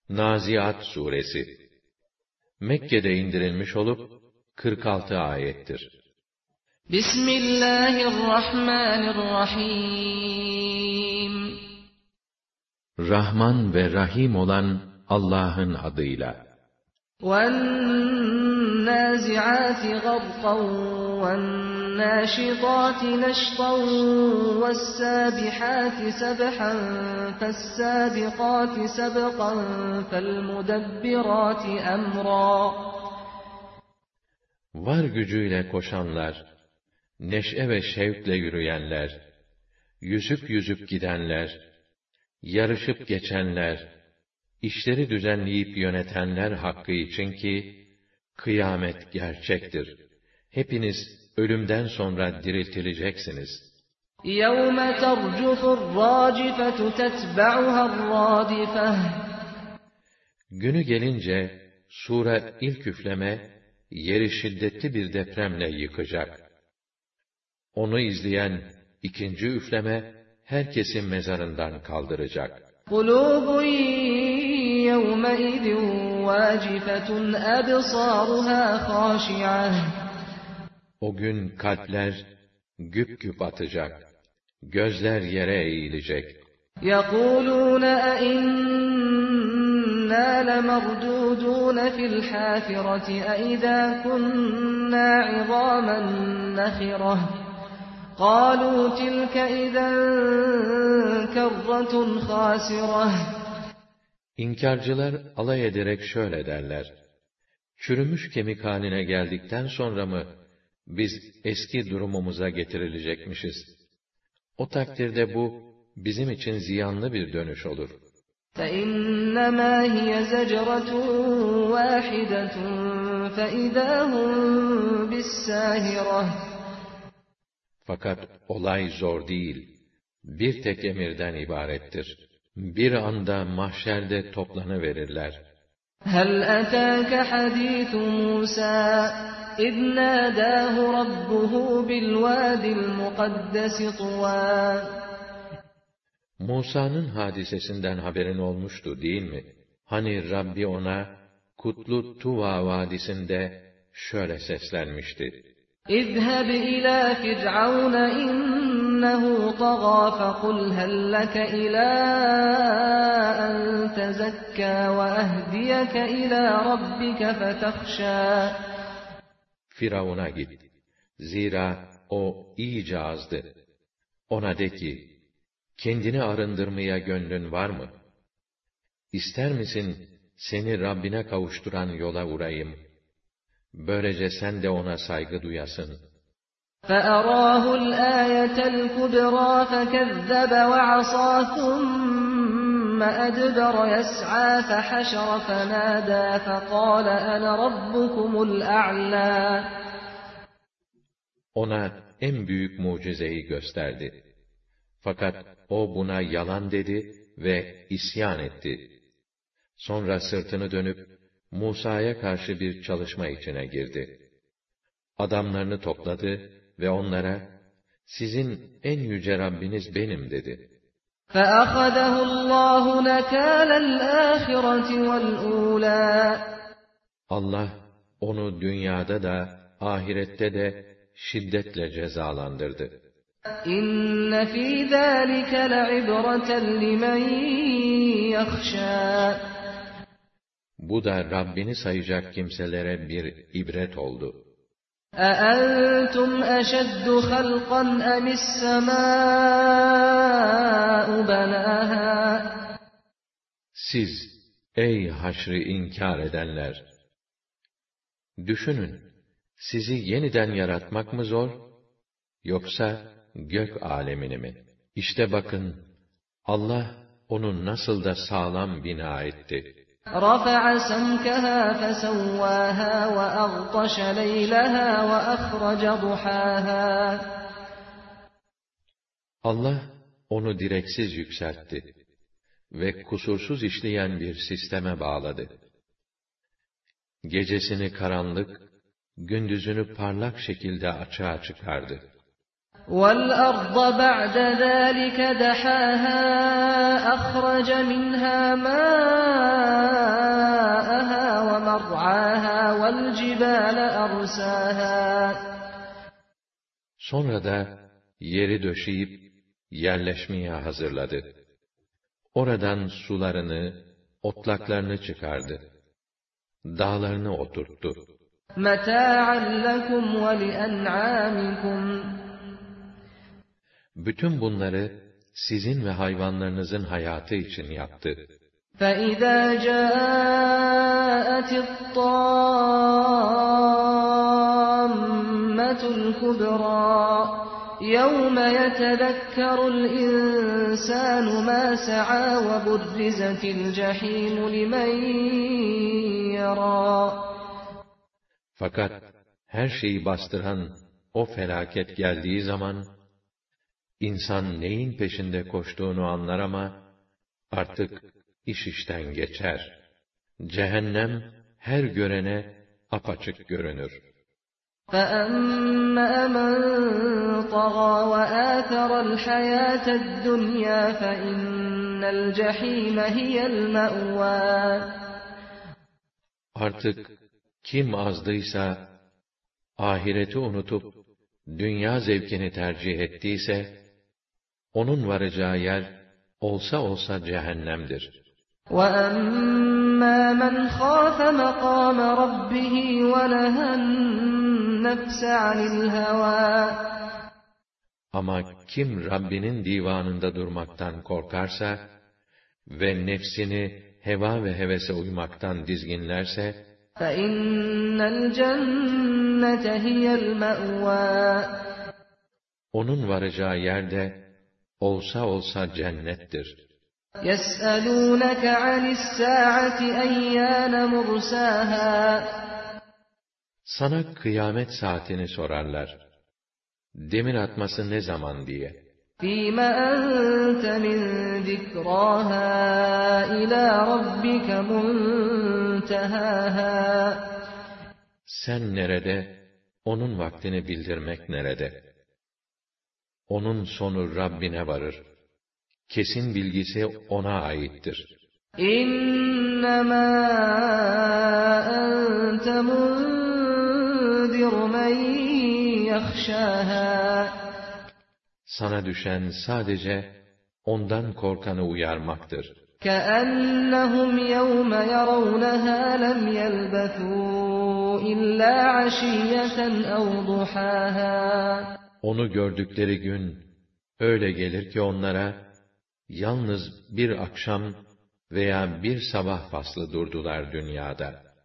Naziat suresi Mekke'de indirilmiş olup 46 ayettir. Bismillahirrahmanirrahim. Rahman ve Rahim olan Allah'ın adıyla. وَالنَّازِعَاتِ غَرْقًا وَالنَّاشِطَاتِ نَشْطًا وَالسَّابِحَاتِ سَبْحًا فَالسَّابِقَاتِ سَبْقًا فَالْمُدَبِّرَاتِ أَمْرًا. Var gücüyle koşanlar, neşe ve şevkle yürüyenler, yüzüp yüzüp gidenler, yarışıp geçenler, işleri düzenleyip yönetenler hakkı için ki, kıyamet gerçektir. Hepiniz ölümden sonra diriltileceksiniz. يَوْمَ تَرْجُفُ الرَّاجِفَةُ تَتْبَعُهَا الرَّادِفَةُ. Günü gelince, sure ilk üfleme, yeri şiddetli bir depremle yıkacak. Onu izleyen ikinci üfleme, herkesin mezarından kaldıracak. قُلُوبٌ يَوْمَئِذٍ وَاجِفَةٌ أَبْصَارُهَا خَاشِعَةٌ. O gün kalpler güp güp atacak, gözler yere eğilecek. يَقُولُونَ أَإِنَّا لَمَرْدُودُونَ فِي الْحَافِرَةِ أَإِذَا كُنَّا عِظَامًا نَخِرَةً قَالُوا تِلْكَ إِذًا كَرَّةٌ خَاسِرَةٌ. İnkarcılar alay ederek şöyle derler: çürümüş kemik haline geldikten sonra mı biz eski durumumuza getirilecekmişiz? O takdirde bu bizim için ziyanlı bir dönüş olur. فَإِنَّمَا هِيَ زَجْرَةٌ وَاحِدَةٌ فَإِذَا هُمْ بِالسَّاهِرَةِ. Fakat olay zor değil, bir tek emirden ibarettir. Bir anda mahşerde toplanıverirler. هَلْ أَتَاكَ حَدِيثُ مُوسَى إِذْ نَادَاهُ رَبُّهُ بِالْوَادِ الْمُقَدَّسِ طُوًى. Musa'nın hadisesinden haberin olmuştu değil mi? Hani Rabbi ona Kutlu Tuva vadisinde şöyle seslenmişti: اذهب إلى فرعون إنه طغى فقل هل لك إلى أن تزكى وأهديك إلى ربك فتخشى. Firavun'a git. Zira o iyice azdı. Ona de ki, kendini arındırmaya gönlün var mı? İster misin seni Rabbine kavuşturan yola vurayım? Böylece sen de ona saygı duyasın. فَأَرَاهُ الْآيَةَ الْكُبْرَى فَكَذَّبَ وَعَصَىٰ ثُمَّ أَدْبَرَ يَسْعَىٰ فَحَشَرَ فَنَادَىٰ فَقَالَ أَنَا رَبُّكُمُ الْأَعْلَىٰ. Ona en büyük mucizeyi gösterdi. Fakat o buna yalan dedi ve isyan etti. Sonra sırtını dönüp Musa'ya karşı bir çalışma içine girdi. Adamlarını topladı ve onlara, sizin en yüce Rabbiniz benim dedi. فَأَخَذَهُ اللّٰهُ نَكَالَ الْآخِرَةِ وَالْأُولَى. Allah onu dünyada da ahirette de şiddetle cezalandırdı. İnne fî zâlike le'ibreten limen yakhşâ. Bu da Rabbini sayacak kimselere bir ibret oldu. أَأَنْتُمْ أَشَدُّ خَلْقًا أَمِ السَّمَاءُ بَنَاهَا. Siz, ey haşrı inkar edenler! Düşünün, sizi yeniden yaratmak mı zor, yoksa gök alemini mi? İşte bakın, Allah onu nasıl da sağlam bina etti. رَفَعَ سَمْكَهَا فَسَوَّاهَا وَأَغْطَشَ لَيْلَهَا وَأَخْرَجَ ضُحَاهَا. Allah onu direksiz yükseltti ve kusursuz işleyen bir sisteme bağladı. Gecesini karanlık, gündüzünü parlak şekilde açığa çıkardı. وَالْأَرْضَ بَعْدَ ذَٰلِكَ دَحَاهَا أَخْرَجَ مِنْهَا مَاءَهَا Sonra da yeri döşeyip yerleşmeye hazırladı. Oradan sularını, otlaklarını çıkardı. Dağlarını oturttu. مَتَاعًا لَكُمْ وَلِأَنْعَامِكُمْ. Bütün bunları sizin ve hayvanlarınızın hayatı için yaptı. فَإِذَا جَاءَتِ الطَّامَّةُ الْكُبْرَى يَوْمَ يَتَذَكَّرُ الْإِنسَانُ مَا سَعَى وَبُرِّزَتِ الْجَحِيمُ لِمَنْ يَرَى. Fakat her şeyi bastıran o felaket geldiği zaman, insan neyin peşinde koştuğunu anlar ama, artık iş işten geçer. Cehennem her görene apaçık görünür. فَأَمَّا مَنْ طَغَى وَآثَرَ الْحَيَاةَ الدُّنْيَا فَإِنَّ الْجَحِيمَ هِيَ الْمَأْوَى. Artık kim azdıysa, ahireti unutup, dünya zevkini tercih ettiyse, onun varacağı yer, olsa olsa cehennemdir. وَأَمَّا مَنْ خَافَ مَقَامَ رَبِّهِ وَنَهَى النَّفْسَ عَنِ الْهَوَى. Ama kim Rabbinin divanında durmaktan korkarsa ve nefsini heva ve hevese uymaktan dizginlerse, فَإِنَّ الْجَنَّةَ هِيَ الْمَأْوَى. onun varacağı yer de olsa olsa cennettir. يَسْأَلُونَكَ عَنِ السَّاعَةِ أَيَّانَ مُرْسَاهَا. Sana kıyamet saatini sorarlar. Demir atması ne zaman diye. فِيمَ أَنْتَ مِنْ ذِكْرَاهَا إِلَى رَبِّكَ مُنْتَهَاهَا. Sen nerede, onun vaktini bildirmek nerede? Onun sonu Rabbine varır. Kesin bilgisi ona aittir. İnnemâ ente munzir men yahşâhâ. Sana düşen sadece ondan korkanı uyarmaktır. كَأَنَّهُمْ يَوْمَ يَرَوْنَهَا لَمْ يَلْبَثُوا إِلَّا عَشِيَّةً أَوْ ضُحَاهَا. Onu gördükleri gün öyle gelir ki onlara yalnız bir akşam veya bir sabah faslı durdular dünyada.